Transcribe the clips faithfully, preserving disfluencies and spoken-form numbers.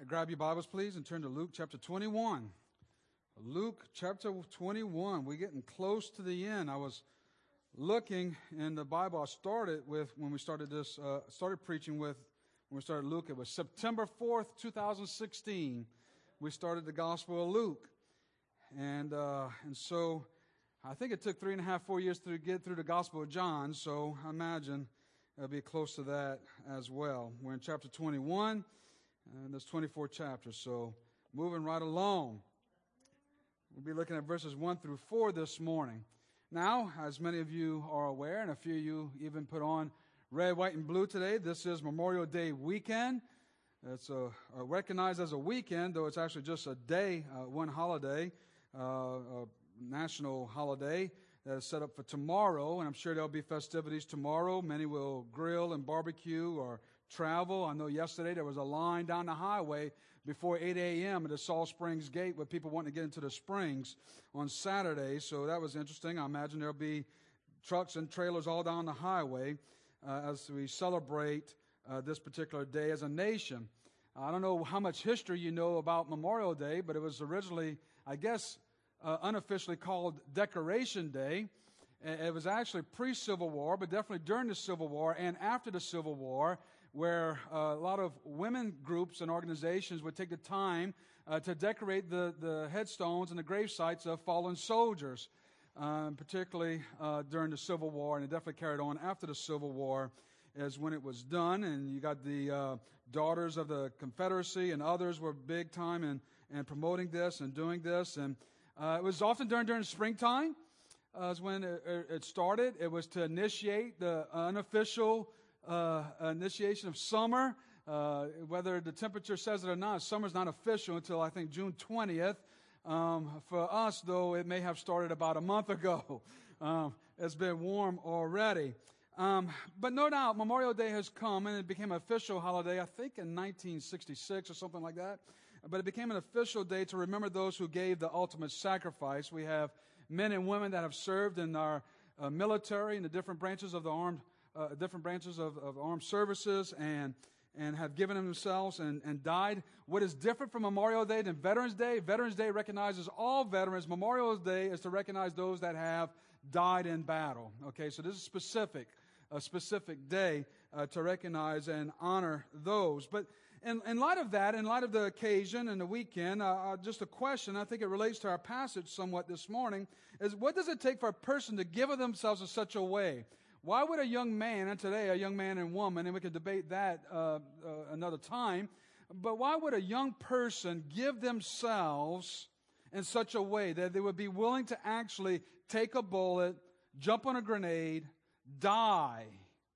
grab your Bibles, please, and turn to Luke chapter twenty-one. Luke chapter twenty-one. We're getting close to the end. I was looking in the Bible. I started with, when we started this, uh, started preaching with, when we started Luke, it was September fourth, two thousand sixteen. We started the Gospel of Luke. And, uh, and so I think it took three and a half, four years to get through the Gospel of John, so I imagine it'll be close to that as well. We're in chapter twenty-one, and there's twenty-four chapters, so moving right along. We'll be looking at verses one through four this morning. Now, as many of you are aware, and a few of you even put on red, white, and blue today, this is Memorial Day weekend. It's a, a recognized as a weekend, though it's actually just a day, uh, one holiday, uh, a national holiday that is set up for tomorrow, and I'm sure there'll be festivities tomorrow. Many will grill and barbecue or travel. I know yesterday there was a line down the highway before eight a.m. at the Salt Springs Gate with people wanting to get into the springs on Saturday, so that was interesting. I imagine there'll be trucks and trailers all down the highway uh, as we celebrate uh, this particular day as a nation. I don't know how much history you know about Memorial Day, but it was originally, I guess, Uh, unofficially called Decoration Day. It was actually pre-Civil War, but definitely during the Civil War and after the Civil War, where uh, a lot of women groups and organizations would take the time uh, to decorate the, the headstones and the grave sites of fallen soldiers, um, particularly uh, during the Civil War, and it definitely carried on after the Civil War is when it was done. And you got the uh, Daughters of the Confederacy and others were big time in, in promoting this and doing this, and Uh, it was often during during springtime uh, is when it, it started. It was to initiate the unofficial uh, initiation of summer. Uh, whether the temperature says it or not, summer's not official until I think June twentieth. Um, for us, though, it may have started about a month ago. Um, it's been warm already. Um, but no doubt, Memorial Day has come, and it became an official holiday, I think in nineteen sixty-six or something like that. But it became an official day to remember those who gave the ultimate sacrifice. We have men and women that have served in our uh, military in the different branches of the armed, uh, different branches of, of armed services, and and have given themselves and, and died. What is different from Memorial Day than Veterans Day? Veterans Day recognizes all veterans. Memorial Day is to recognize those that have died in battle. Okay, so this is specific, a specific day uh, to recognize and honor those. But In, in light of that, in light of the occasion and the weekend, uh, uh, just a question, I think it relates to our passage somewhat this morning, is what does it take for a person to give of themselves in such a way? Why would a young man, and today a young man and woman, and we could debate that uh, uh, another time, but why would a young person give themselves in such a way that they would be willing to actually take a bullet, jump on a grenade, die?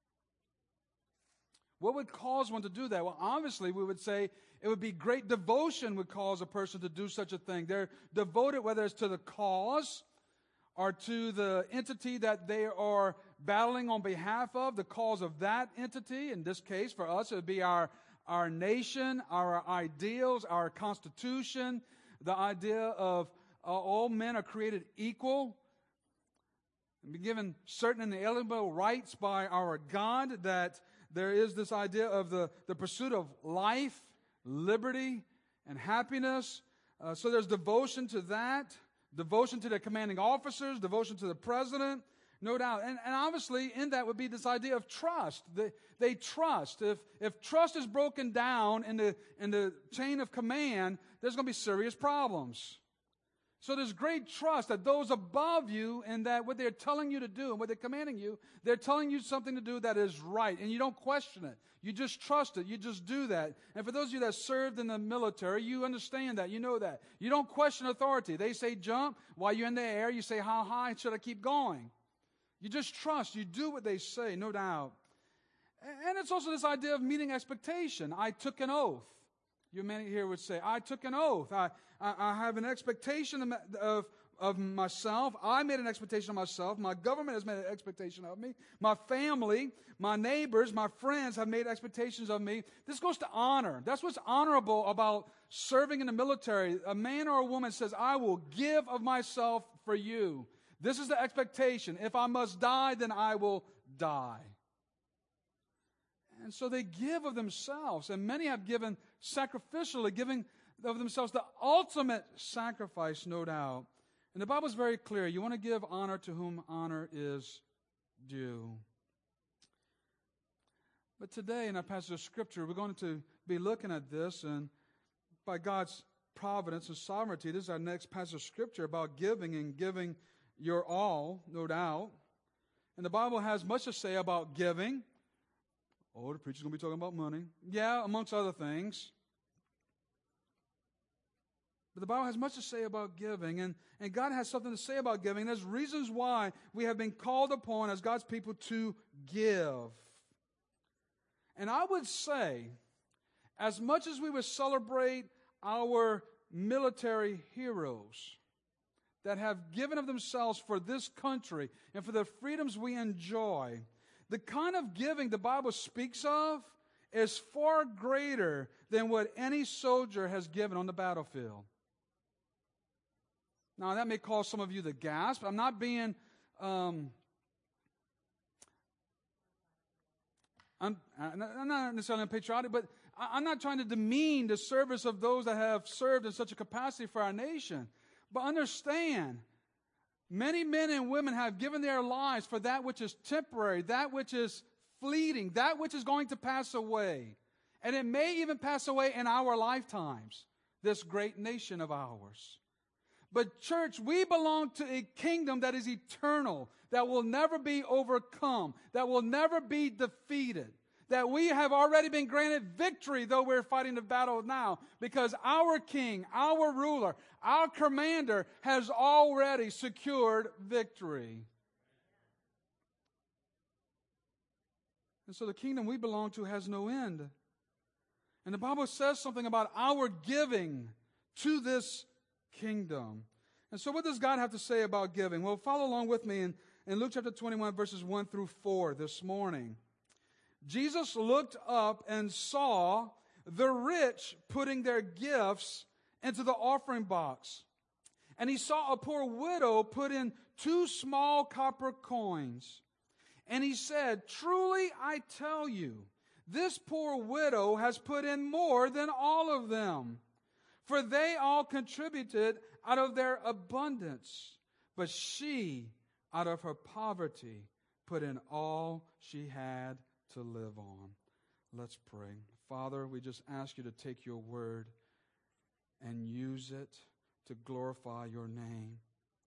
What would cause one to do that? Well, obviously, we would say it would be great devotion would cause a person to do such a thing. They're devoted, whether it's to the cause or to the entity that they are battling on behalf of, the cause of that entity. In this case, for us, it would be our, our nation, our ideals, our constitution, the idea of uh, all men are created equal and be given certain inalienable rights by our God, that there is this idea of the, the pursuit of life, liberty, and happiness. Uh, so there's devotion to that, devotion to the commanding officers, devotion to the president, no doubt. And, and obviously in that would be this idea of trust. They, they trust. If, if trust is broken down in the, in the chain of command, there's going to be serious problems. So there's great trust that those above you, and that what they're telling you to do and what they're commanding you, they're telling you something to do that is right, and you don't question it. You just trust it. You just do that. And for those of you that served in the military, you understand that. You know that. You don't question authority. They say jump. While you're in the air, you say, how high should I keep going? You just trust. You do what they say, no doubt. And it's also this idea of meeting expectation. I took an oath. You many here would say, I took an oath. I, I, I have an expectation of, of, of myself. I made an expectation of myself. My government has made an expectation of me. My family, my neighbors, my friends have made expectations of me. This goes to honor. That's what's honorable about serving in the military. A man or a woman says, I will give of myself for you. This is the expectation. If I must die, then I will die. And so they give of themselves, and many have given sacrificially, giving of themselves the ultimate sacrifice, no doubt. And the Bible is very clear. You want to give honor to whom honor is due. But today in our passage of Scripture, we're going to be looking at this, and by God's providence and sovereignty, this is our next passage of Scripture about giving and giving your all, no doubt. And the Bible has much to say about giving. Oh, the preacher's going to be talking about money. Yeah, amongst other things. But the Bible has much to say about giving, and, and God has something to say about giving. There's reasons why we have been called upon as God's people to give. And I would say, as much as we would celebrate our military heroes that have given of themselves for this country and for the freedoms we enjoy, the kind of giving the Bible speaks of is far greater than what any soldier has given on the battlefield. Now, that may cause some of you to gasp. I'm not being... Um, I'm, I'm not necessarily patriotic, but I'm not trying to demean the service of those that have served in such a capacity for our nation. But understand, many men and women have given their lives for that which is temporary, that which is fleeting, that which is going to pass away. And it may even pass away in our lifetimes, this great nation of ours. But church, we belong to a kingdom that is eternal, that will never be overcome, that will never be defeated, that we have already been granted victory, though we're fighting the battle now, because our king, our ruler, our commander has already secured victory. And so the kingdom we belong to has no end. And the Bible says something about our giving to this kingdom. And so what does God have to say about giving? Well, follow along with me in, in Luke chapter twenty-one, verses one through four this morning. Jesus looked up and saw the rich putting their gifts into the offering box. And he saw a poor widow put in two small copper coins. And he said, "Truly I tell you, this poor widow has put in more than all of them. For they all contributed out of their abundance, but she, out of her poverty, put in all she had to live on." Let's pray. Father, we just ask you to take your word and use it to glorify your name,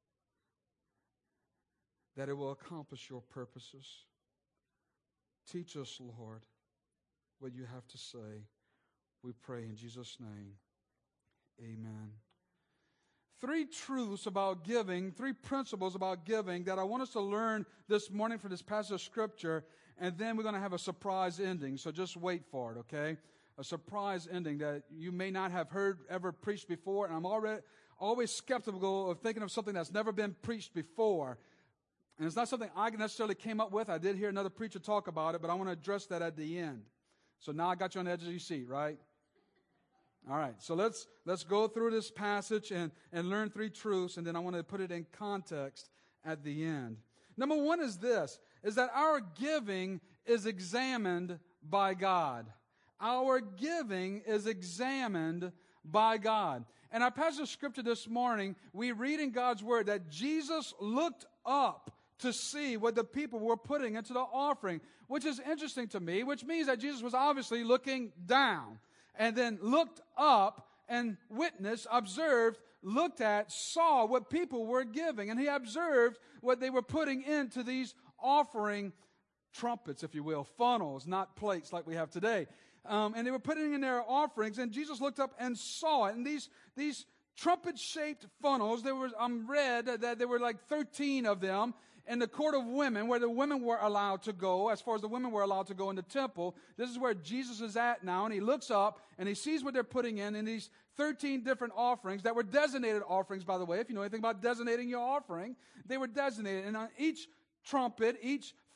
that it will accomplish your purposes. Teach us, Lord, what you have to say. We pray in Jesus' name. Amen. Three truths about giving, three principles about giving that I want us to learn this morning from this passage of Scripture, and then we're going to have a surprise ending, so just wait for it, okay? A surprise ending that you may not have heard ever preached before, and I'm already always skeptical of thinking of something that's never been preached before. And it's not something I necessarily came up with. I did hear another preacher talk about it, but I want to address that at the end. So now I got you on the edge of your seat, right? All right, so let's let's go through this passage and, and learn three truths, and then I want to put it in context at the end. Number one is this, is that our giving is examined by God. Our giving is examined by God. In our passage of Scripture this morning, we read in God's Word that Jesus looked up to see what the people were putting into the offering, which is interesting to me, which means that Jesus was obviously looking down, and then looked up and witnessed, observed, looked at, saw what people were giving. And he observed what they were putting into these offering trumpets, if you will, funnels, not plates like we have today. Um, and they were putting in their offerings, and Jesus looked up and saw it. And these, these trumpet-shaped funnels, there was, I'm read that there were like thirteen of them, in the court of women, where the women were allowed to go, as far as the women were allowed to go in the temple. This is where Jesus is at now, and he looks up, and he sees what they're putting in, in these thirteen different offerings that were designated offerings, by the way. If you know anything about designating your offering, they were designated. And on each trumpet, each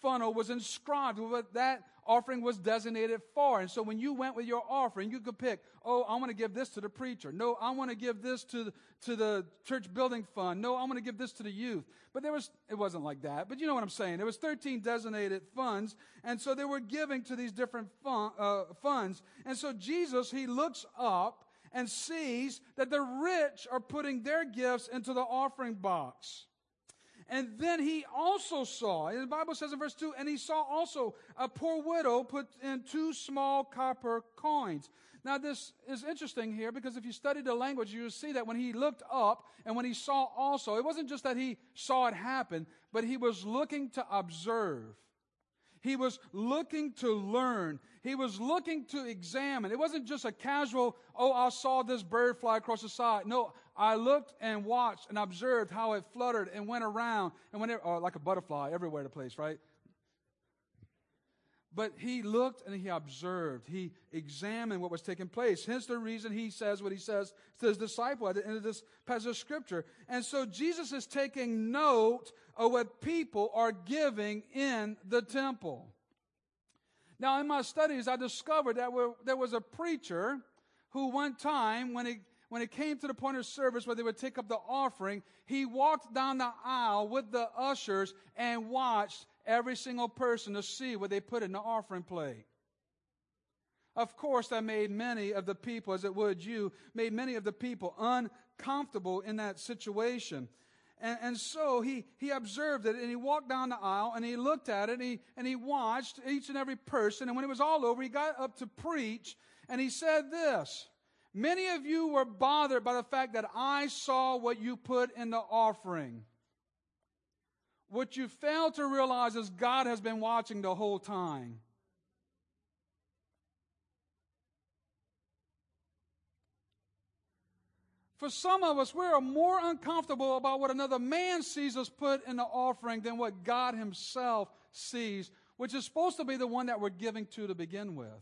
funnel was inscribed with what that offering was designated for. And so when you went with your offering, you could pick, oh, I want to give this to the preacher. No, I want to give this to the, to the church building fund. No, I want to give this to the youth. But there was, it wasn't like that. But you know what I'm saying. There was thirteen designated funds. And so they were giving to these different fun, uh, funds. And so Jesus, he looks up and sees that the rich are putting their gifts into the offering box. And then he also saw, and the Bible says in verse two, and he saw also a poor widow put in two small copper coins. Now this is interesting here because if you study the language, you will see that when he looked up and when he saw also, it wasn't just that he saw it happen, but he was looking to observe. He was looking to learn. He was looking to examine. It wasn't just a casual, oh, I saw this bird fly across the side. No, I looked and watched and observed how it fluttered and went around and went, or like a butterfly everywhere the place, right? But he looked and he observed. He examined what was taking place. Hence the reason he says what he says to his disciple at the end of this passage of Scripture. And so Jesus is taking note of what people are giving in the temple. Now, in my studies, I discovered that there was a preacher who one time, when he When it came to the point of service where they would take up the offering, he walked down the aisle with the ushers and watched every single person to see what they put in the offering plate. Of course, that made many of the people, as it would you, made many of the people uncomfortable in that situation. And, and so he, he observed it, and he walked down the aisle, and he looked at it, and he, and he watched each and every person. And when it was all over, he got up to preach, and he said this: many of you were bothered by the fact that I saw what you put in the offering. What you fail to realize is God has been watching the whole time. For some of us, we are more uncomfortable about what another man sees us put in the offering than what God himself sees, which is supposed to be the one that we're giving to to begin with.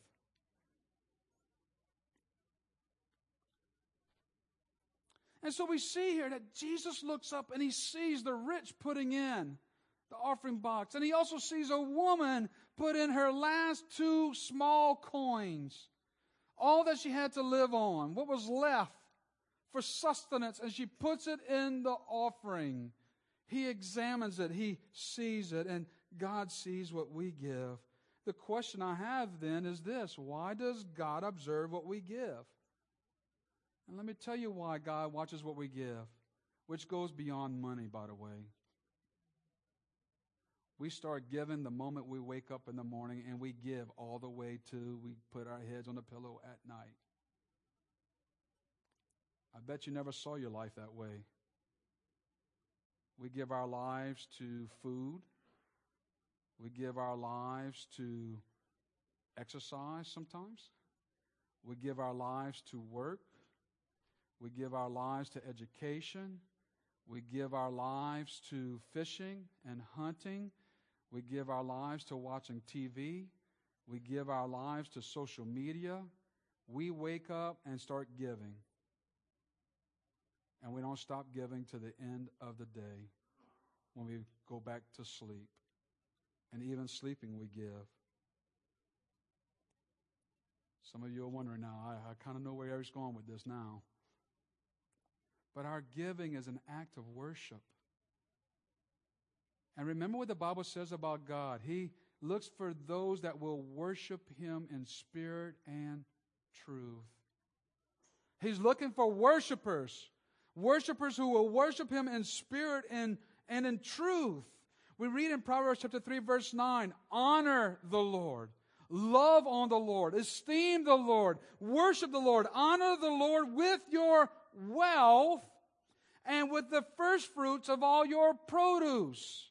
And so we see here that Jesus looks up and he sees the rich putting in the offering box. And he also sees a woman put in her last two small coins. All that she had to live on, what was left for sustenance, and she puts it in the offering. He examines it, he sees it, and God sees what we give. The question I have then is this: why does God observe what we give? And let me tell you why God watches what we give, which goes beyond money, by the way. We start giving the moment we wake up in the morning, and we give all the way to we put our heads on the pillow at night. I bet you never saw your life that way. We give our lives to food. We give our lives to exercise sometimes. We give our lives to work. We give our lives to education. We give our lives to fishing and hunting. We give our lives to watching T V. We give our lives to social media. We wake up and start giving. And we don't stop giving to the end of the day when we go back to sleep. And even sleeping we give. Some of you are wondering now, I, I kind of know where Eric's going with this now. But our giving is an act of worship. And remember what the Bible says about God. He looks for those that will worship Him in spirit and truth. He's looking for worshipers. Worshipers who will worship Him in spirit and, and in truth. We read in Proverbs chapter three, verse nine, honor the Lord. Love on the Lord. Esteem the Lord. Worship the Lord. Honor the Lord with your wealth and with the first fruits of all your produce.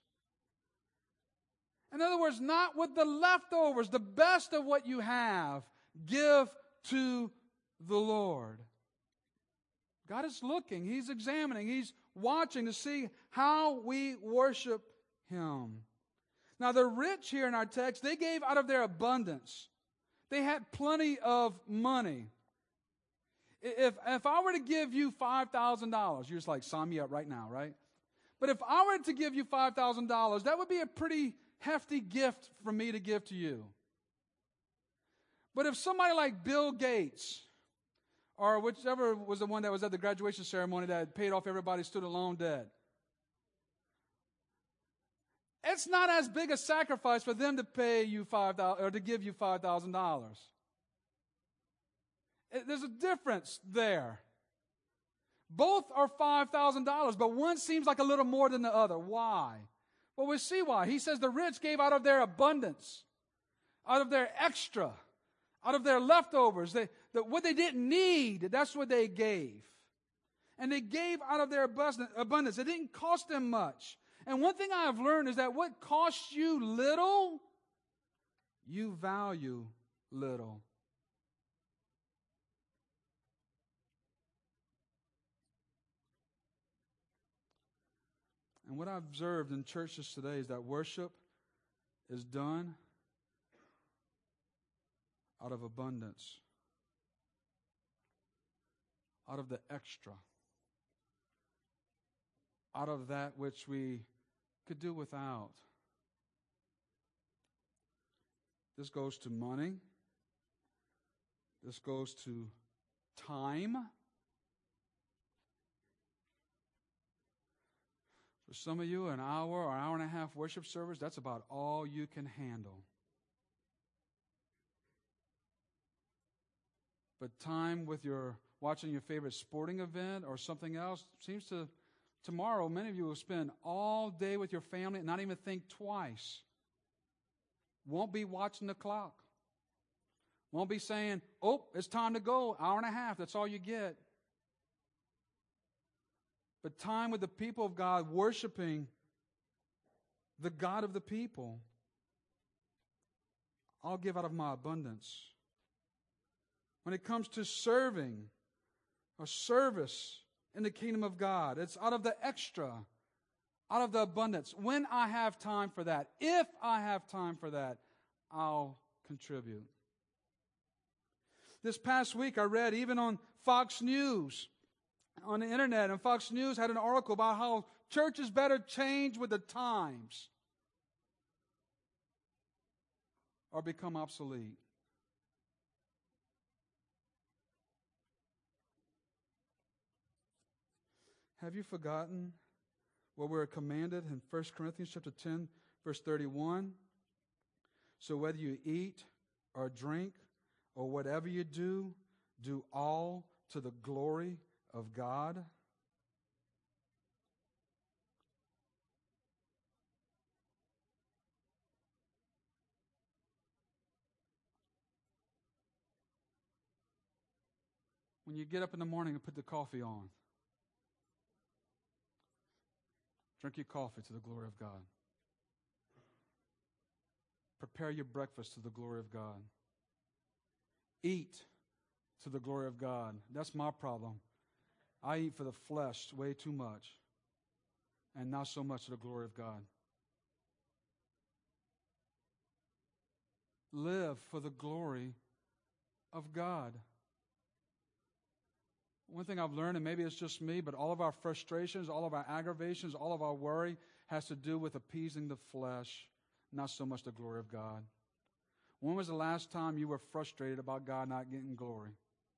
In other words, not with the leftovers, the best of what you have. Give to the Lord. God is looking, He's examining, He's watching to see how we worship Him. Now the rich here in our text, they gave out of their abundance. They had plenty of money. If, if I were to give you five thousand dollars, you're just like, sign me up right now, right? But if I were to give you five thousand dollars, that would be a pretty hefty gift for me to give to you. But if somebody like Bill Gates, or whichever was the one that was at the graduation ceremony that paid off everybody's student loan debt, it's not as big a sacrifice for them to pay you five thousand or to give you five thousand dollars. There's a difference there. Both are five thousand dollars, but one seems like a little more than the other. Why? Well, we see why. He says the rich gave out of their abundance, out of their extra, out of their leftovers. They, the, what they didn't need, that's what they gave. And they gave out of their abundance. It didn't cost them much. And one thing I have learned is that what costs you little, you value little. And what I've observed in churches today is that worship is done out of abundance, out of the extra, out of that which we could do without. This goes to money. This goes to time. For some of you, an hour or hour and a half worship service, that's about all you can handle. But time with your watching your favorite sporting event or something else seems to, tomorrow, many of you will spend all day with your family and not even think twice. Won't be watching the clock. Won't be saying, oh, it's time to go, hour and a half, that's all you get. But time with the people of God, worshiping the God of the people. I'll give out of my abundance. When it comes to serving or service in the kingdom of God, it's out of the extra, out of the abundance. When I have time for that, if I have time for that, I'll contribute. This past week I read even on Fox News, on the internet, and Fox News had an article about how churches better change with the times or become obsolete. Have you forgotten what we're commanded in First Corinthians chapter ten, verse thirty-one? So whether you eat or drink or whatever you do, do all to the glory of God. When you get up in the morning and put the coffee on, drink your coffee to the glory of God. Prepare your breakfast to the glory of God. Eat to the glory of God. That's my problem. I eat for the flesh way too much and not so much to the glory of God. Live for the glory of God. One thing I've learned, and maybe it's just me, but all of our frustrations, all of our aggravations, all of our worry has to do with appeasing the flesh, not so much the glory of God. When was the last time you were frustrated about God not getting glory?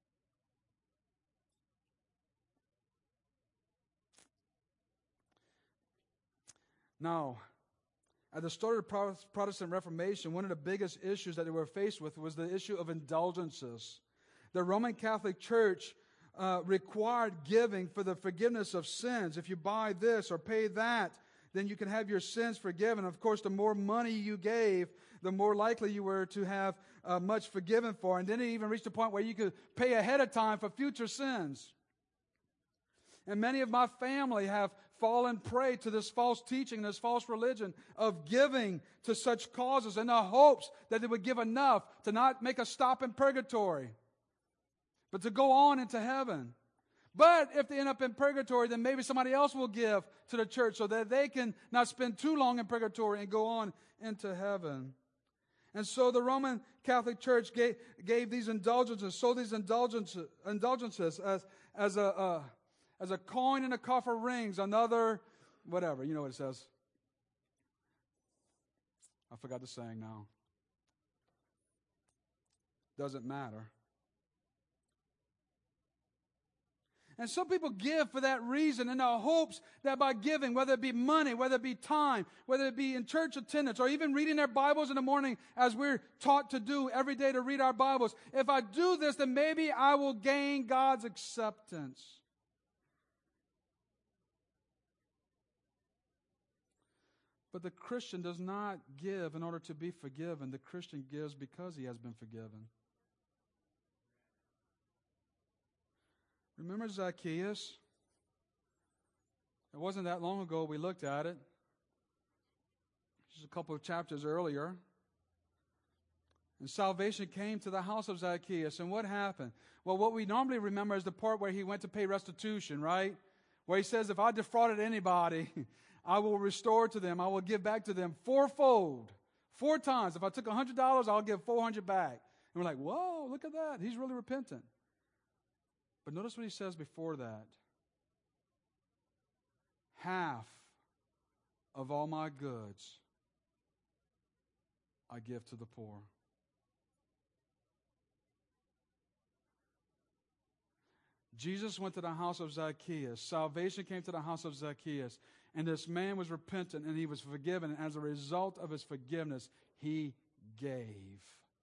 Now, at the start of the Protestant Reformation, one of the biggest issues that they were faced with was the issue of indulgences. The Roman Catholic Church uh, required giving for the forgiveness of sins. If you buy this or pay that, then you can have your sins forgiven. Of course, the more money you gave, the more likely you were to have uh, much forgiven for. And then it even reached a point where you could pay ahead of time for future sins. And many of my family have fallen prey to this false teaching, this false religion of giving to such causes in the hopes that they would give enough to not make a stop in purgatory, but to go on into heaven. But if they end up in purgatory, then maybe somebody else will give to the church so that they can not spend too long in purgatory and go on into heaven. And so the Roman Catholic Church gave, gave these indulgences, sold these indulgences, indulgences as, as, a, uh, as a coin in a coffer rings, another, whatever, you know what it says. I forgot the saying now. Doesn't matter. And some people give for that reason in the hopes that by giving, whether it be money, whether it be time, whether it be in church attendance, or even reading their Bibles in the morning as we're taught to do every day to read our Bibles, if I do this, then maybe I will gain God's acceptance. But the Christian does not give in order to be forgiven. The Christian gives because he has been forgiven. Remember Zacchaeus? It wasn't that long ago we looked at it. Just a couple of chapters earlier. And salvation came to the house of Zacchaeus. And what happened? Well, what we normally remember is the part where he went to pay restitution, right? Where he says, if I defrauded anybody, I will restore to them. I will give back to them fourfold. Four times. If I took one hundred dollars, I'll give four hundred back. And we're like, whoa, look at that. He's really repentant. But notice what he says before that. Half of all my goods I give to the poor. Jesus went to the house of Zacchaeus. Salvation came to the house of Zacchaeus. And this man was repentant and he was forgiven. And as a result of his forgiveness, he gave.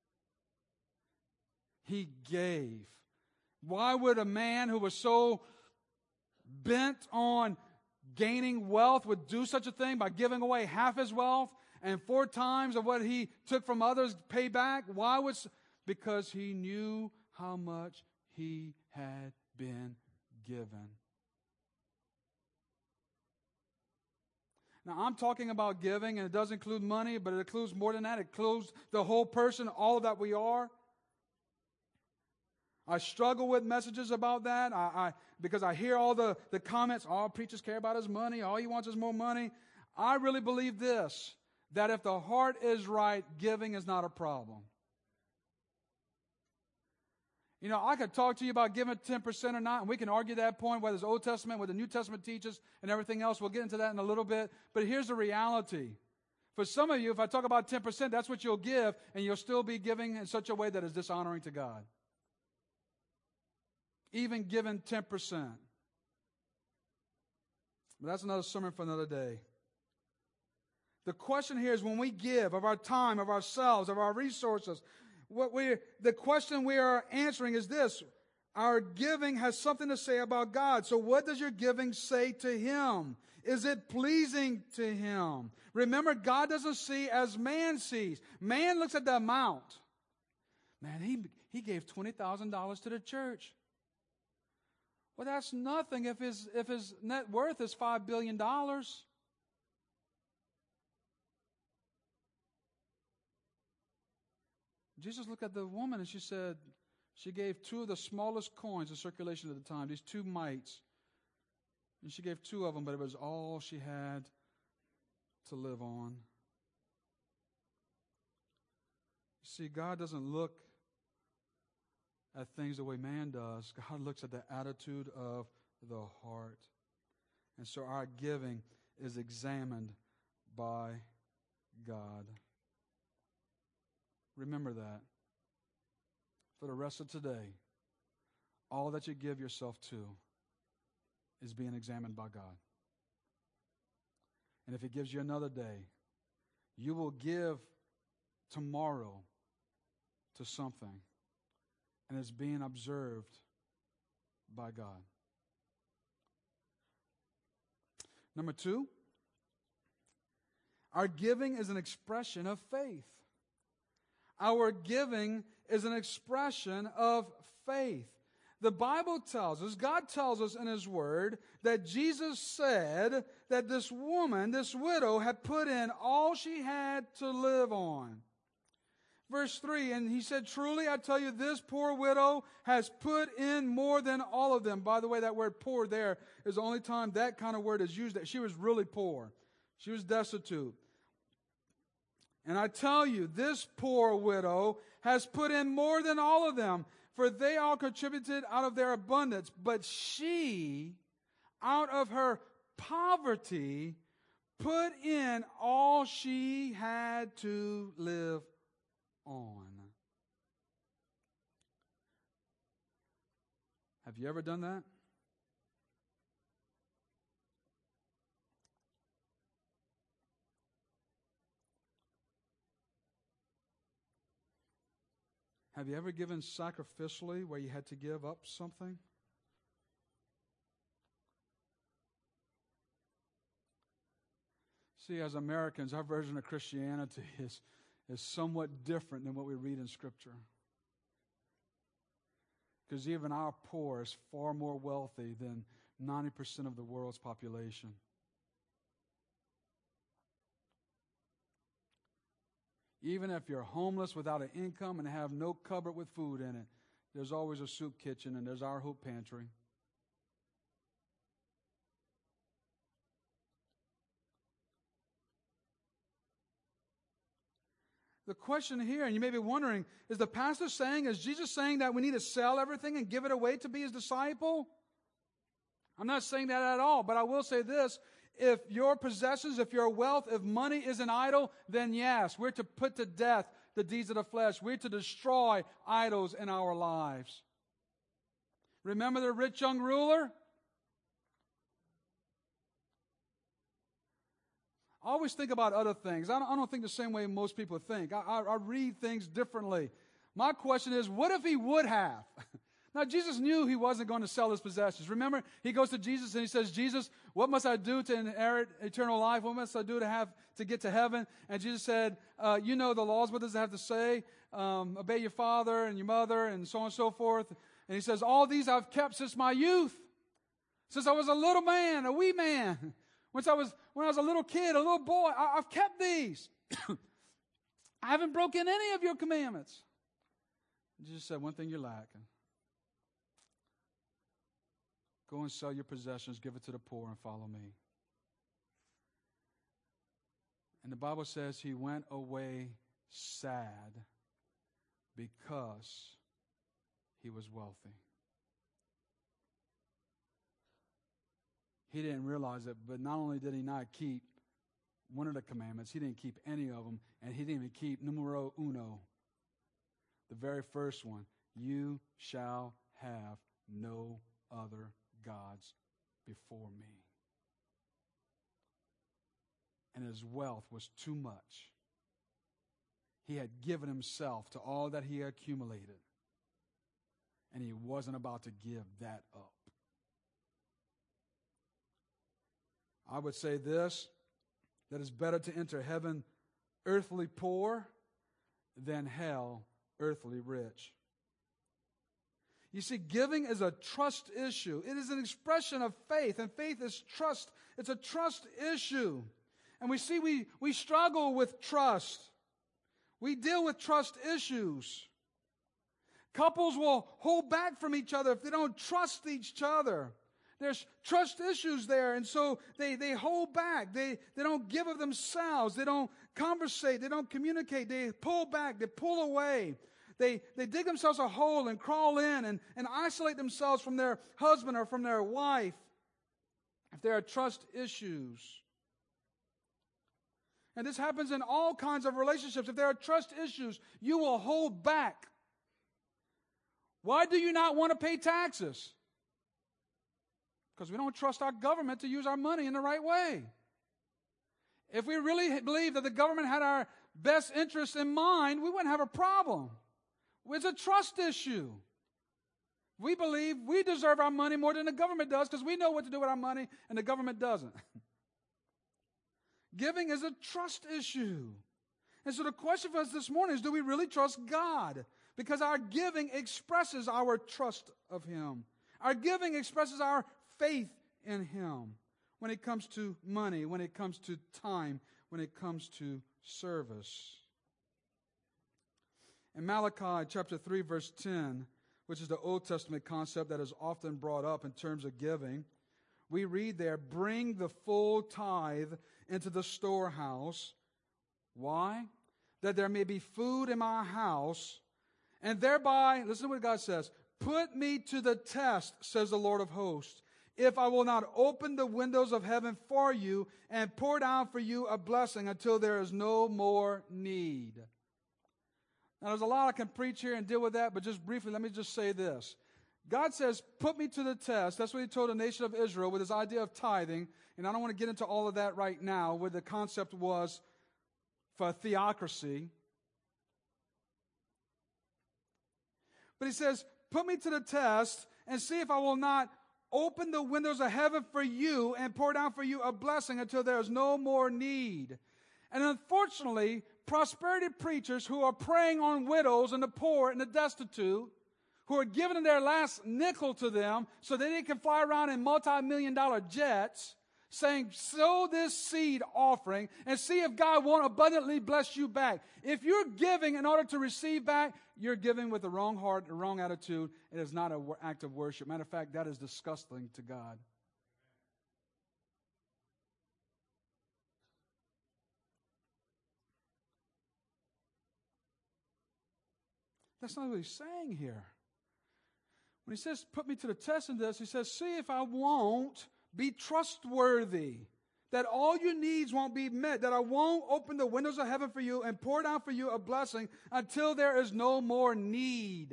He gave. Why would a man who was so bent on gaining wealth would do such a thing by giving away half his wealth and four times of what he took from others pay back? Why would? Because he knew how much he had been given. Now, I'm talking about giving, and it does include money, but it includes more than that. It includes the whole person, all that we are. I struggle with messages about that I, I, because I hear all the, the comments, all preachers care about his money, all he wants is more money. I really believe this, that if the heart is right, giving is not a problem. You know, I could talk to you about giving ten percent or not, and we can argue that point, whether it's Old Testament, what the New Testament teaches, and everything else. We'll get into that in a little bit. But here's the reality. For some of you, if I talk about ten percent, that's what you'll give, and you'll still be giving in such a way that is dishonoring to God. Even giving ten percent. But that's another sermon for another day. The question here is when we give of our time, of ourselves, of our resources, what we the question we are answering is this. Our giving has something to say about God. So what does your giving say to Him? Is it pleasing to Him? Remember, God doesn't see as man sees. Man looks at the amount. Man, he, he gave twenty thousand dollars to the church. Well, that's nothing if his, if his net worth is five billion dollars. Jesus looked at the woman and she said, she gave two of the smallest coins in circulation at the time, these two mites. And she gave two of them, but it was all she had to live on. You see, God doesn't look at things the way man does. God looks at the attitude of the heart. And so our giving is examined by God. Remember that. For the rest of today, all that you give yourself to is being examined by God. And if He gives you another day, you will give tomorrow to something, and it's being observed by God. Number two, our giving is an expression of faith. Our giving is an expression of faith. The Bible tells us, God tells us in His Word, that Jesus said that this woman, this widow, had put in all she had to live on. Verse three, and He said, truly I tell you, this poor widow has put in more than all of them. By the way, that word poor there is the only time that kind of word is used. That she was really poor. She was destitute. And I tell you, this poor widow has put in more than all of them, for they all contributed out of their abundance. But she, out of her poverty, put in all she had to live on. Have you ever done that? Have you ever given sacrificially where you had to give up something? See, as Americans, our version of Christianity is, is somewhat different than what we read in Scripture. Because even our poor is far more wealthy than ninety percent of the world's population. Even if you're homeless without an income and have no cupboard with food in it, there's always a soup kitchen and there's our hope pantry. The question here, and you may be wondering, is the pastor saying, is Jesus saying that we need to sell everything and give it away to be his disciple? I'm not saying that at all, but I will say this. If your possessions, if your wealth, if money is an idol, then yes, we're to put to death the deeds of the flesh. We're to destroy idols in our lives. Remember the rich young ruler? I always think about other things. I don't, I don't think the same way most people think. I, I, I read things differently. My question is, what if he would have? Now, Jesus knew he wasn't going to sell his possessions. Remember, he goes to Jesus and he says, Jesus, what must I do to inherit eternal life? What must I do to have to get to heaven? And Jesus said, uh, you know the laws. What does it have to say? Um, obey your father and your mother and so on and so forth. And he says, all these I've kept since my youth. Since I was a little man, a wee man. Once I was, when I was a little kid, a little boy, I, I've kept these. I haven't broken any of your commandments. Jesus said, one thing you're lacking. Go and sell your possessions, give it to the poor, and follow me. And the Bible says he went away sad because he was wealthy. He didn't realize it, but not only did he not keep one of the commandments, he didn't keep any of them, and he didn't even keep numero uno, the very first one. You shall have no other gods before me. And his wealth was too much. He had given himself to all that he accumulated, and he wasn't about to give that up. I would say this, that it's better to enter heaven earthly poor than hell earthly rich. You see, giving is a trust issue. It is an expression of faith, and faith is trust. It's a trust issue. And we see we, we struggle with trust. We deal with trust issues. Couples will hold back from each other if they don't trust each other. There's trust issues there, and so they, they hold back. They, they don't give of themselves. They don't conversate. They don't communicate. They pull back. They pull away. They, they dig themselves a hole and crawl in and, and isolate themselves from their husband or from their wife if there are trust issues. And this happens in all kinds of relationships. If there are trust issues, you will hold back. Why do you not want to pay taxes? Because we don't trust our government to use our money in the right way. If we really believed that the government had our best interests in mind, we wouldn't have a problem. It's a trust issue. We believe we deserve our money more than the government does because we know what to do with our money and the government doesn't. Giving is a trust issue. And so the question for us this morning is, do we really trust God? Because our giving expresses our trust of Him. Our giving expresses our faith in Him when it comes to money, when it comes to time, when it comes to service. In Malachi chapter three, verse ten, which is the Old Testament concept that is often brought up in terms of giving, we read there, bring the full tithe into the storehouse. Why? That there may be food in my house, and thereby, listen to what God says, put me to the test, says the Lord of hosts, if I will not open the windows of heaven for you and pour down for you a blessing until there is no more need. Now, there's a lot I can preach here and deal with that, but just briefly, let me just say this. God says, put me to the test. That's what he told the nation of Israel with his idea of tithing. And I don't want to get into all of that right now, where the concept was for theocracy. But he says, put me to the test and see if I will not open the windows of heaven for you and pour down for you a blessing until there is no more need. And unfortunately, prosperity preachers who are preying on widows and the poor and the destitute, who are giving their last nickel to them so that they can fly around in multi-million dollar jets, saying, sow this seed offering and see if God won't abundantly bless you back. If you're giving in order to receive back, you're giving with the wrong heart, the wrong attitude. It is not an act of worship. Matter of fact, that is disgusting to God. That's not what he's saying here. When he says, put me to the test in this, he says, see if I won't be trustworthy, that all your needs won't be met, that I won't open the windows of heaven for you and pour down for you a blessing until there is no more need.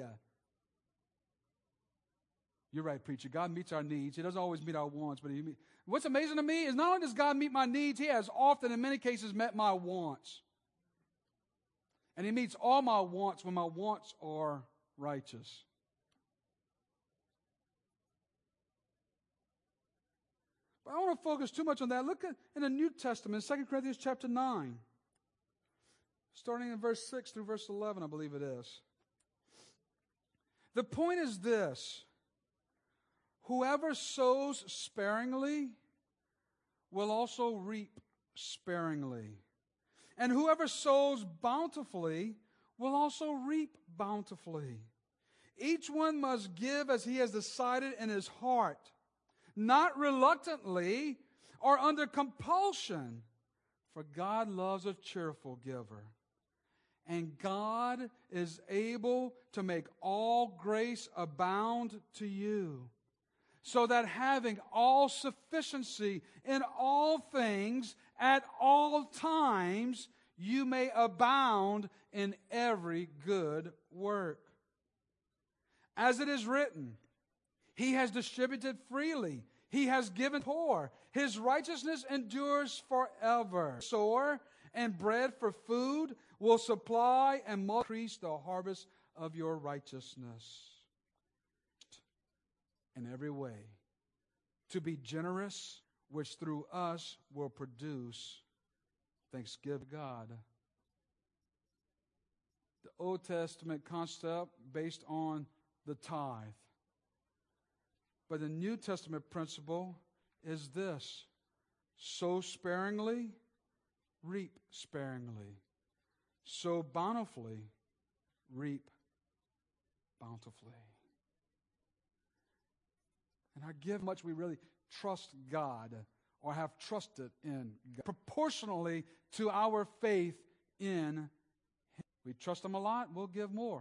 You're right, preacher. God meets our needs. He doesn't always meet our wants, but he meet. What's amazing to me is not only does God meet my needs, he has often, in many cases, met my wants. And he meets all my wants when my wants are righteous. But I don't want to focus too much on that. Look at in the New Testament, Second Corinthians chapter nine. Starting in verse six through verse eleven, I believe it is. The point is this. Whoever sows sparingly will also reap sparingly. And whoever sows bountifully will also reap bountifully. Each one must give as he has decided in his heart, not reluctantly or under compulsion, for God loves a cheerful giver. And God is able to make all grace abound to you, so that having all sufficiency in all things at all times, you may abound in every good work. As it is written, he has distributed freely. He has given poor. His righteousness endures forever. Sower and bread for food will supply and increase the harvest of your righteousness. In every way, to be generous, which through us will produce thanksgiving to God. The Old Testament concept based on the tithe. But the New Testament principle is this: sow sparingly, reap sparingly. Sow bountifully, reap bountifully. And I give much we really trust God or have trusted in God. Proportionally to our faith in Him. We trust Him a lot, we'll give more.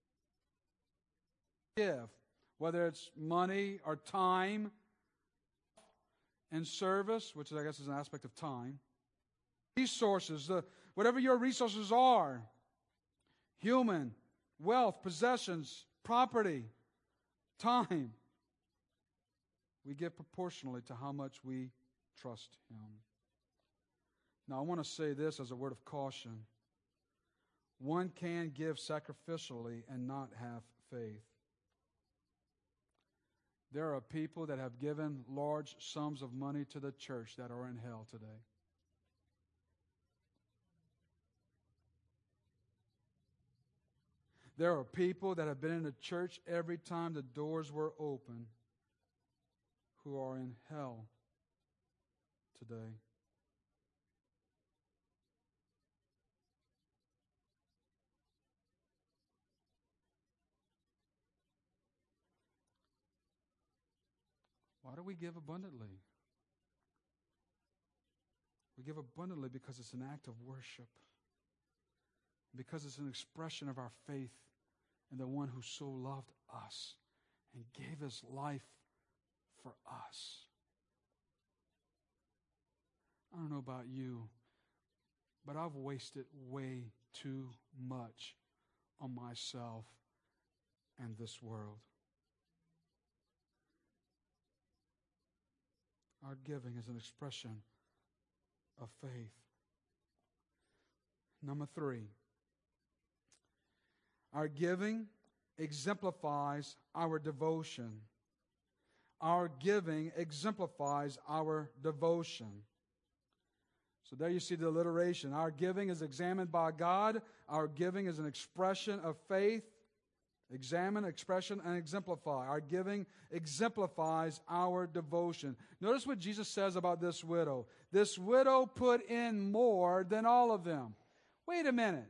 Give, whether it's money or time and service, which I guess is an aspect of time. Resources, the, whatever your resources are, human, wealth, possessions, property, time. We give proportionally to how much we trust Him. Now, I want to say this as a word of caution. One can give sacrificially and not have faith. There are people that have given large sums of money to the church that are in hell today. There are people that have been in the church every time the doors were open who are in hell today. Why do we give abundantly? We give abundantly because it's an act of worship, because it's an expression of our faith in the one who so loved us and gave His life for us. I don't know about you, but I've wasted way too much on myself and this world. Our giving is an expression of faith. Number three, our giving exemplifies our devotion. Our giving exemplifies our devotion. So there you see the alliteration. Our giving is examined by God. Our giving is an expression of faith. Examine, expression, and exemplify. Our giving exemplifies our devotion. Notice what Jesus says about this widow. This widow put in more than all of them. Wait a minute.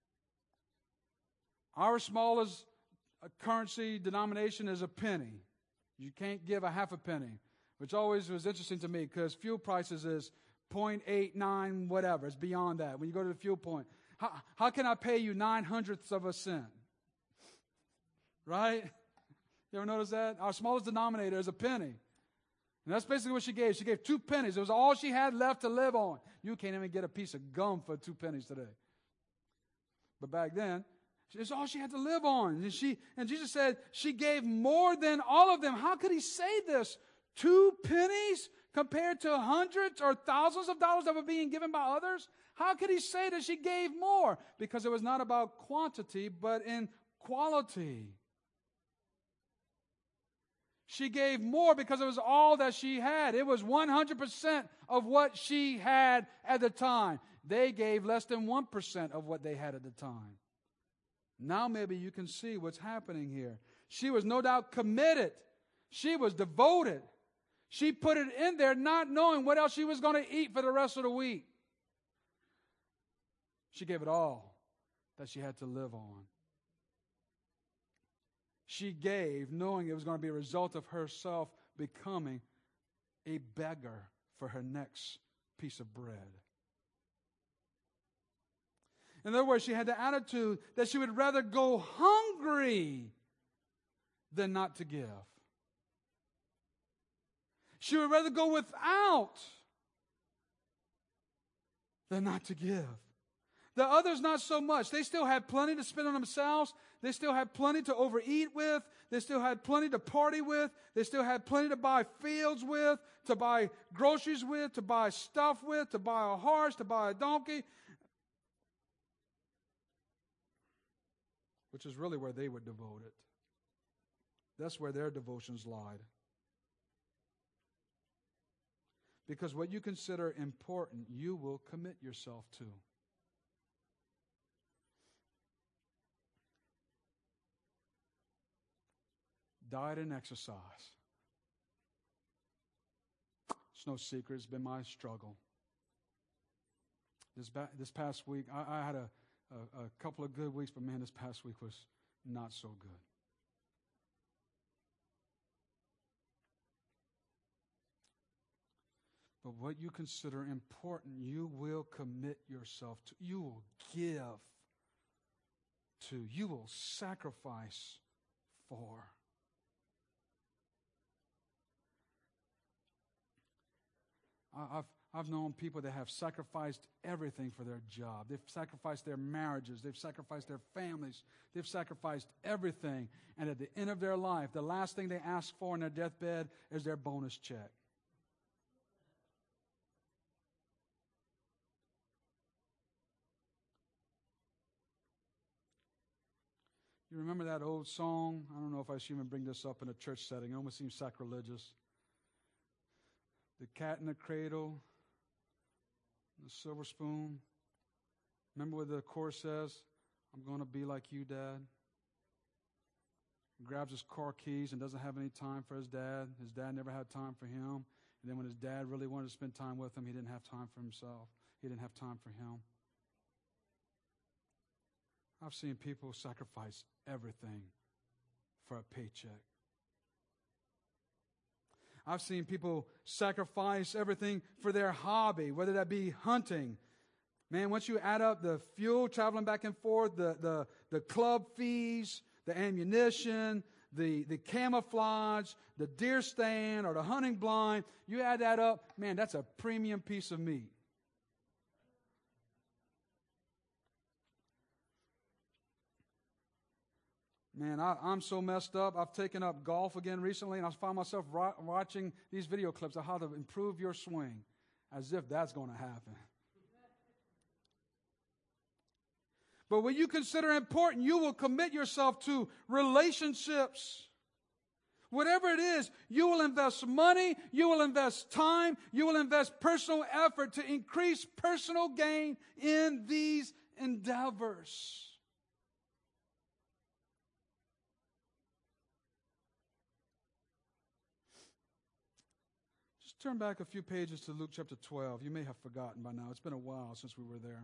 Our smallest currency denomination is a penny. You can't give a half a penny, which always was interesting to me because fuel prices is zero point eight nine whatever. It's beyond that. When you go to the fuel point, how, how can I pay you nine hundredths of a cent? Right? You ever notice that? Our smallest denominator is a penny. And that's basically what she gave. She gave two pennies. It was all she had left to live on. You can't even get a piece of gum for two pennies today. But back then, it's all she had to live on. And, she, and Jesus said she gave more than all of them. How could he say this? Two pennies compared to hundreds or thousands of dollars that were being given by others? How could he say that she gave more? Because it was not about quantity, but in quality. She gave more because it was all that she had. It was one hundred percent of what she had at the time. They gave less than one percent of what they had at the time. Now maybe you can see what's happening here. She was no doubt committed. She was devoted. She put it in there not knowing what else she was going to eat for the rest of the week. She gave it all that she had to live on. She gave knowing it was going to be a result of herself becoming a beggar for her next piece of bread. In other words, she had the attitude that she would rather go hungry than not to give. She would rather go without than not to give. The others, not so much. They still had plenty to spend on themselves. They still had plenty to overeat with. They still had plenty to party with. They still had plenty to buy fields with, to buy groceries with, to buy stuff with, to buy a horse, to buy a donkey. Which is really where they were devoted. That's where their devotions lied. Because what you consider important, you will commit yourself to. Diet and exercise. It's no secret. It's been my struggle. This ba- this past week, I, I had a, a, a couple of good weeks, but man, this past week was not so good. But what you consider important, you will commit yourself to. You will give to. You will sacrifice for. I've I've known people that have sacrificed everything for their job. They've sacrificed their marriages. They've sacrificed their families. They've sacrificed everything. And at the end of their life, the last thing they ask for in their deathbed is their bonus check. You remember that old song? I don't know if I should even bring this up in a church setting. It almost seems sacrilegious. The cat in the cradle, the silver spoon. Remember what the chorus says? I'm going to be like you, Dad. He grabs his car keys and doesn't have any time for his dad. His dad never had time for him. And then when his dad really wanted to spend time with him, he didn't have time for himself. He didn't have time for him. I've seen people sacrifice everything for a paycheck. I've seen people sacrifice everything for their hobby, whether that be hunting. Man, once you add up the fuel traveling back and forth, the, the, the club fees, the ammunition, the, the camouflage, the deer stand, or the hunting blind, you add that up, man, that's a premium piece of meat. Man, I, I'm so messed up. I've taken up golf again recently, and I find myself ro- watching these video clips of how to improve your swing, as if that's going to happen. But when you consider important, you will commit yourself to relationships. Whatever it is, you will invest money, you will invest time, you will invest personal effort to increase personal gain in these endeavors. Just turn back a few pages to Luke chapter twelve. You may have forgotten by now. It's been a while since we were there.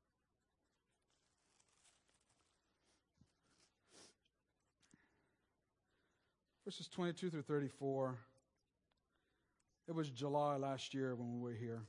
Verses twenty-two through thirty-four. It was July last year when we were here.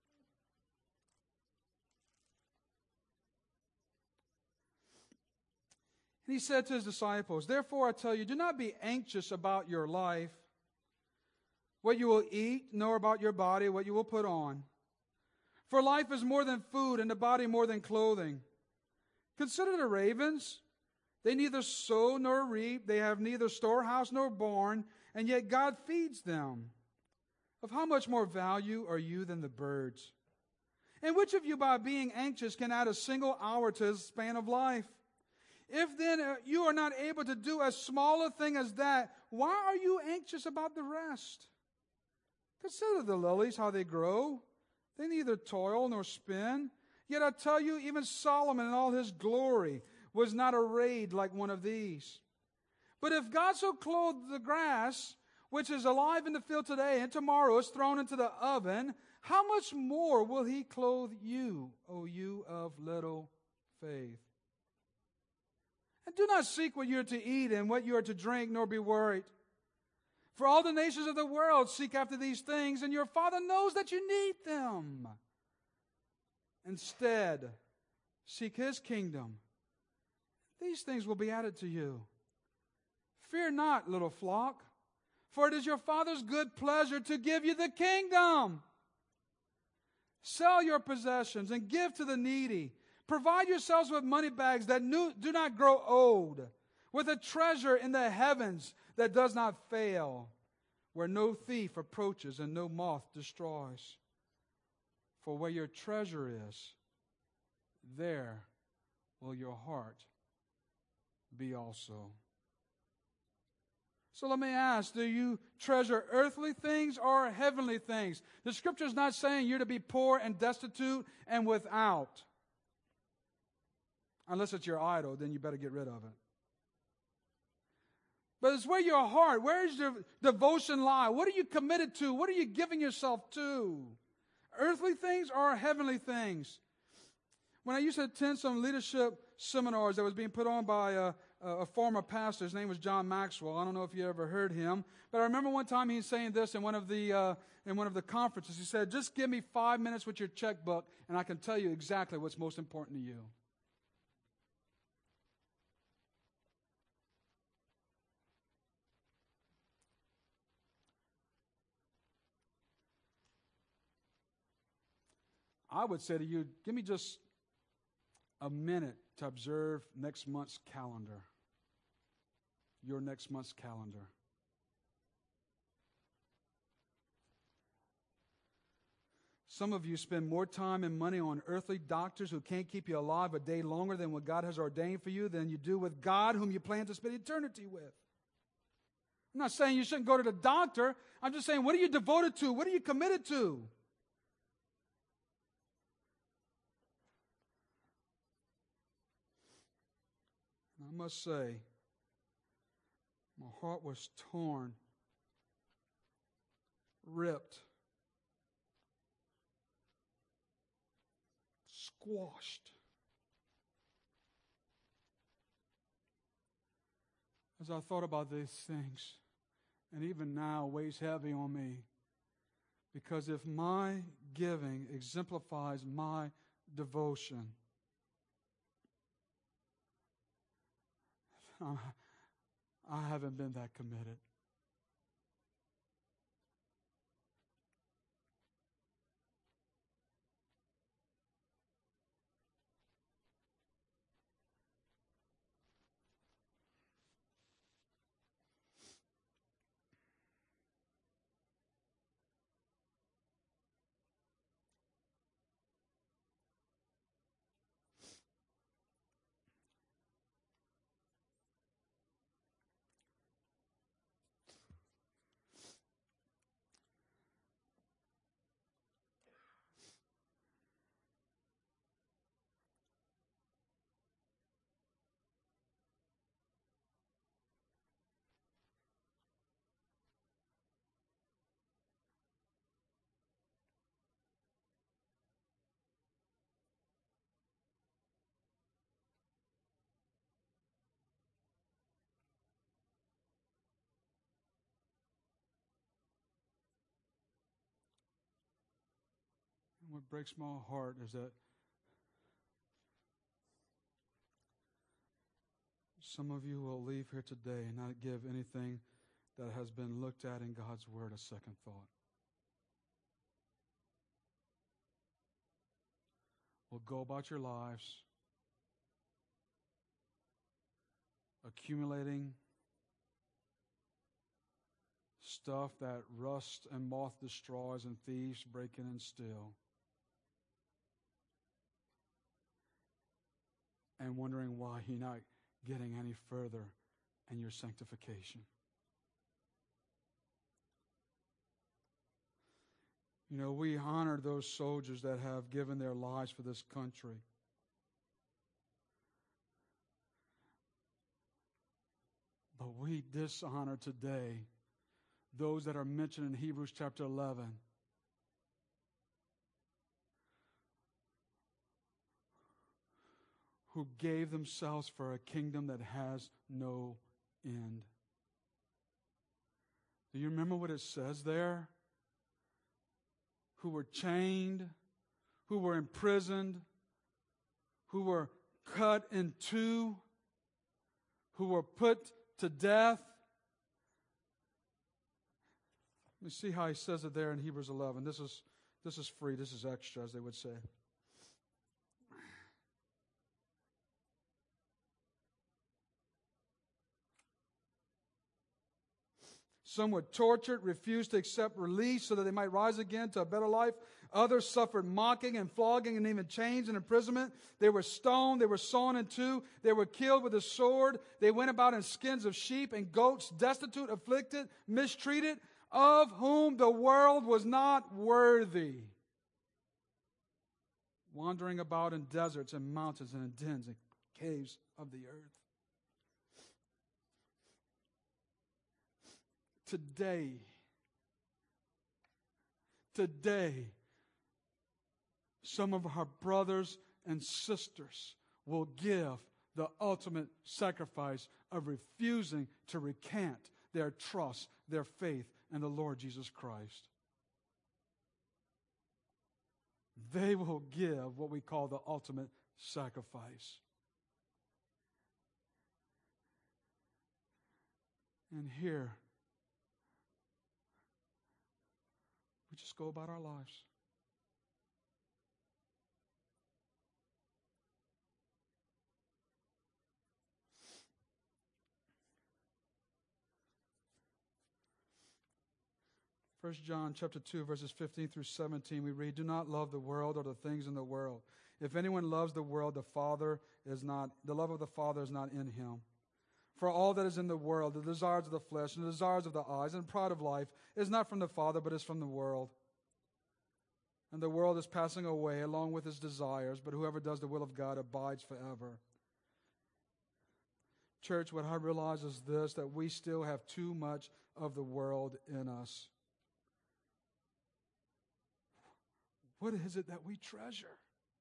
And he said to his disciples, "Therefore I tell you, do not be anxious about your life, what you will eat, nor about your body, what you will put on. For life is more than food, and the body more than clothing. Consider the ravens. They neither sow nor reap. They have neither storehouse nor barn, and yet God feeds them. Of how much more value are you than the birds? And which of you, by being anxious, can add a single hour to his span of life? If then uh, you are not able to do as small a thing as that, why are you anxious about the rest? Consider the lilies, how they grow. They neither toil nor spin. Yet I tell you, even Solomon in all his glory was not arrayed like one of these. But if God so clothed the grass, which is alive in the field today and tomorrow is thrown into the oven, how much more will he clothe you, O you of little faith? And do not seek what you are to eat and what you are to drink, nor be worried. For all the nations of the world seek after these things, and your Father knows that you need them. Instead, seek his kingdom. These things will be added to you. Fear not, little flock, for it is your Father's good pleasure to give you the kingdom. Sell your possessions and give to the needy. Provide yourselves with money bags that do not grow old, with a treasure in the heavens that does not fail, where no thief approaches and no moth destroys. For where your treasure is, there will your heart be also. So let me ask, do you treasure earthly things or heavenly things? The Scripture is not saying you're to be poor and destitute and without. Unless it's your idol, then you better get rid of it. But it's where your heart, where is your devotion lie? What are you committed to? What are you giving yourself to? Earthly things or heavenly things? When I used to attend some leadership seminars that was being put on by a, a former pastor, his name was John Maxwell. I don't know if you ever heard him, but I remember one time he was saying this in one of the uh, in one of the conferences. He said, "Just give me five minutes with your checkbook, and I can tell you exactly what's most important to you." I would say to you, give me just a minute to observe next month's calendar. Your next month's calendar. Some of you spend more time and money on earthly doctors who can't keep you alive a day longer than what God has ordained for you than you do with God, whom you plan to spend eternity with. I'm not saying you shouldn't go to the doctor. I'm just saying, what are you devoted to? What are you committed to? I must say, my heart was torn, ripped, squashed as I thought about these things, and even now weighs heavy on me, because if my giving exemplifies my devotion, I haven't been that committed. And what breaks my heart is that some of you will leave here today and not give anything that has been looked at in God's Word a second thought. Will go about your lives accumulating stuff that rust and moth destroys and thieves break in and steal, and wondering why you're not getting any further in your sanctification. You know, we honor those soldiers that have given their lives for this country. But we dishonor today those that are mentioned in Hebrews chapter eleven. Who gave themselves for a kingdom that has no end. Do you remember what it says there? Who were chained, who were imprisoned, who were cut in two, who were put to death. Let me see how he says it there in Hebrews eleven. This is, this is free, this is extra, as they would say. Some were tortured, refused to accept release so that they might rise again to a better life. Others suffered mocking and flogging and even chains and imprisonment. They were stoned. They were sawn in two. They were killed with a sword. They went about in skins of sheep and goats, destitute, afflicted, mistreated, of whom the world was not worthy. Wandering about in deserts and mountains and in dens and caves of the earth. Today, today, some of our brothers and sisters will give the ultimate sacrifice of refusing to recant their trust, their faith in the Lord Jesus Christ. They will give what we call the ultimate sacrifice. And here, we just go about our lives. First John chapter two, verses fifteen through seventeen, we read, "Do not love the world or the things in the world. If anyone loves the world, the Father is not, the love of the Father is not in him. For all that is in the world, the desires of the flesh and the desires of the eyes and pride of life, is not from the Father, but is from the world. And the world is passing away along with its desires, but whoever does the will of God abides forever." Church, what I realize is this, that we still have too much of the world in us. What is it that we treasure?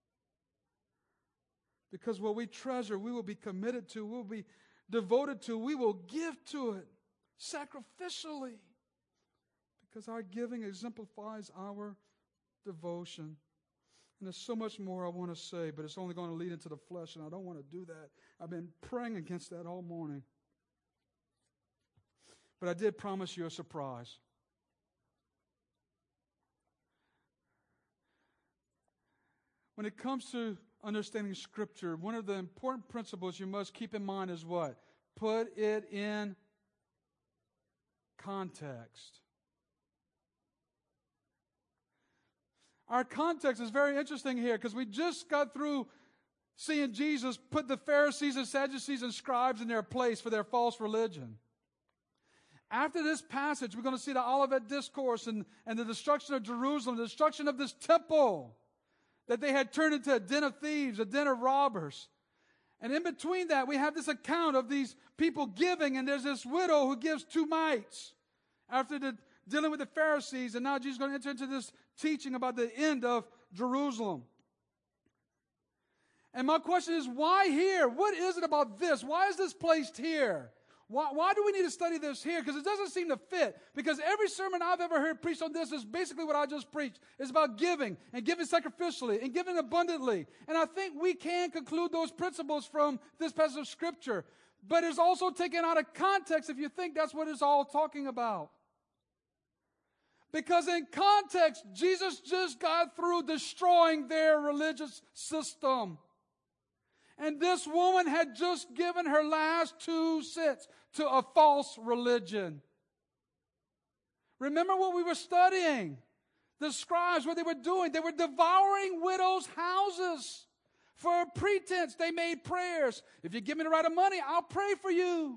Because what we treasure, we will be committed to, we will be devoted to, we will give to it sacrificially. Because our giving exemplifies our devotion. And there's so much more I want to say, but it's only going to lead into the flesh, and I don't want to do that. I've been praying against that all morning. But I did promise you a surprise. When it comes to understanding Scripture, one of the important principles you must keep in mind is what? Put it in context. Our context is very interesting here because we just got through seeing Jesus put the Pharisees and Sadducees and scribes in their place for their false religion. After this passage, we're going to see the Olivet Discourse and, and the destruction of Jerusalem, the destruction of this temple that they had turned into a den of thieves, a den of robbers. And in between that, we have this account of these people giving, and there's this widow who gives two mites after the, dealing with the Pharisees. And now Jesus is going to enter into this teaching about the end of Jerusalem. And my question is, why here? What is it about this? Why is this placed here? Why, why do we need to study this here? Because it doesn't seem to fit. Because every sermon I've ever heard preached on this is basically what I just preached. It's about giving and giving sacrificially and giving abundantly. And I think we can conclude those principles from this passage of Scripture. But it's also taken out of context if you think that's what it's all talking about. Because in context, Jesus just got through destroying their religious system. And this woman had just given her last two cents to a false religion. Remember what we were studying? The scribes, what they were doing. They were devouring widows' houses. For a pretense, they made prayers. If you give me the right of money, I'll pray for you.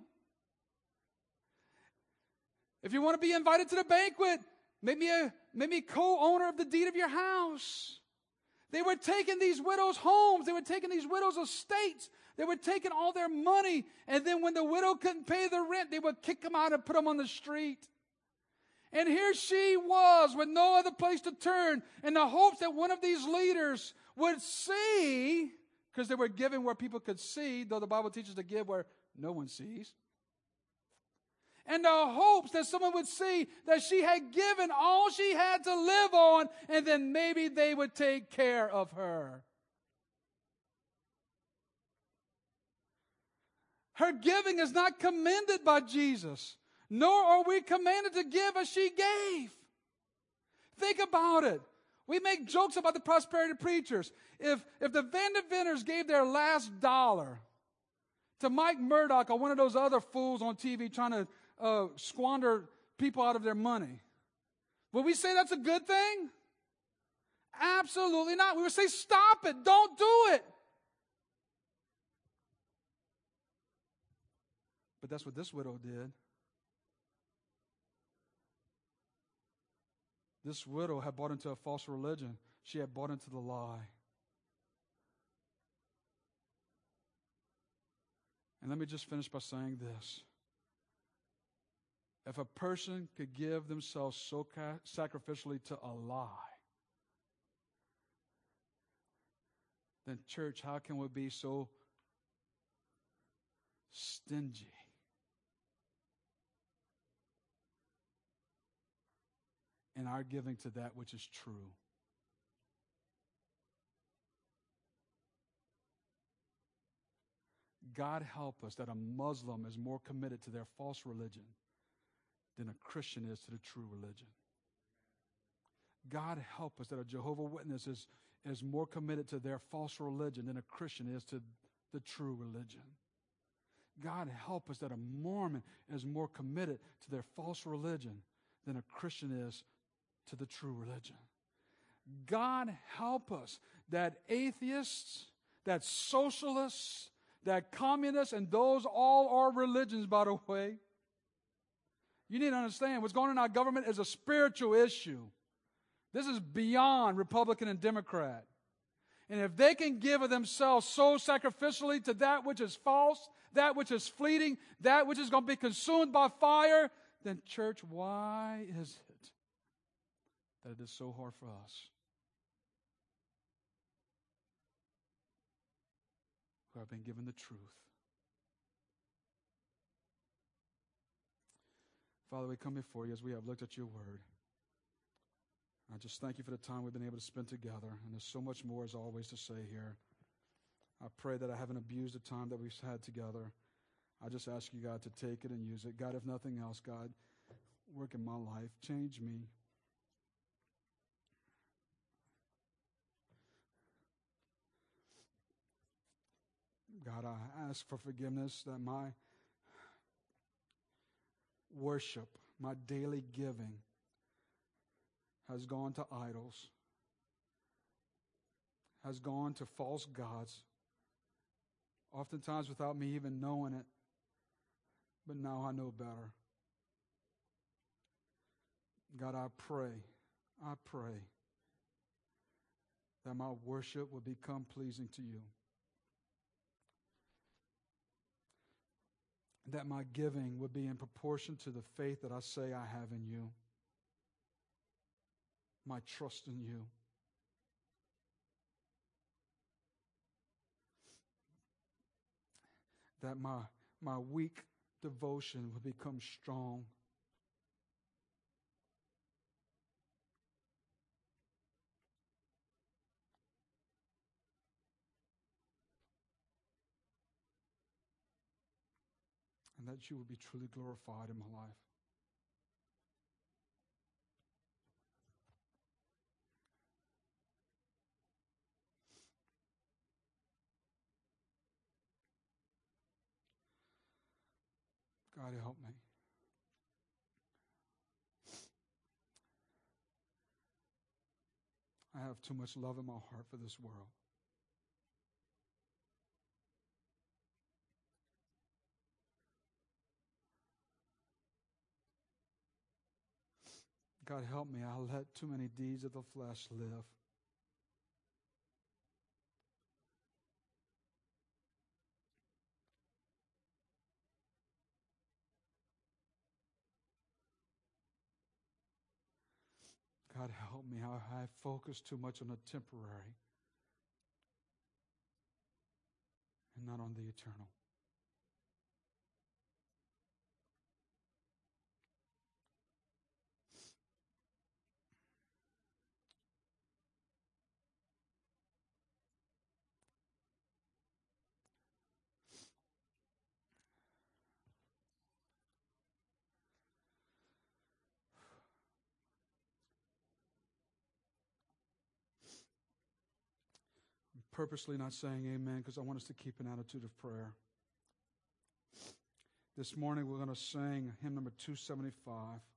If you want to be invited to the banquet, make me a, make me co-owner of the deed of your house. They were taking these widows' homes. They were taking these widows' estates. They were taking all their money. And then when the widow couldn't pay the rent, they would kick them out and put them on the street. And here she was with no other place to turn in the hopes that one of these leaders would see, because they were giving where people could see, though the Bible teaches to give where no one sees. And the hopes that someone would see that she had given all she had to live on, and then maybe they would take care of her. Her giving is not commended by Jesus, nor are we commanded to give as she gave. Think about it. We make jokes about the prosperity preachers. If, if the Vandeventers gave their last dollar to Mike Murdoch or one of those other fools on T V trying to Uh, squander people out of their money, would we say that's a good thing? Absolutely not. We would say, stop it. Don't do it. But that's what this widow did. This widow had bought into a false religion. She had bought into the lie. And let me just finish by saying this. If a person could give themselves so ca- sacrificially to a lie, then church, how can we be so stingy? In our giving to that which is true. God help us that a Muslim is more committed to their false religion than a Christian is to the true religion. God help us that a Jehovah's Witness is, is more committed to their false religion than a Christian is to the true religion. God help us that a Mormon is more committed to their false religion than a Christian is to the true religion. God help us that atheists, that socialists, that communists, and those all are religions, by the way. You need to understand what's going on in our government is a spiritual issue. This is beyond Republican and Democrat. And if they can give of themselves so sacrificially to that which is false, that which is fleeting, that which is going to be consumed by fire, then church, why is it that it is so hard for us who have been given the truth? Father, we come before you as we have looked at your word. I just thank you for the time we've been able to spend together. And there's so much more, as always, to say here. I pray that I haven't abused the time that we've had together. I just ask you, God, to take it and use it. God, if nothing else, God, work in my life. Change me. God, I ask for forgiveness that my worship, my daily giving has gone to idols, has gone to false gods, oftentimes without me even knowing it. But now I know better. God, I pray, I pray that my worship will become pleasing to you. That my giving would be in proportion to the faith that I say I have in you. My trust in you. That my, my weak devotion will become strong. And that you will be truly glorified in my life. God, help me. I have too much love in my heart for this world. God, help me. I let too many deeds of the flesh live. God, help me. I, I focus too much on the temporary and not on the eternal. I'm purposely not saying amen because I want us to keep an attitude of prayer. This morning we're going to sing hymn number two seventy-five.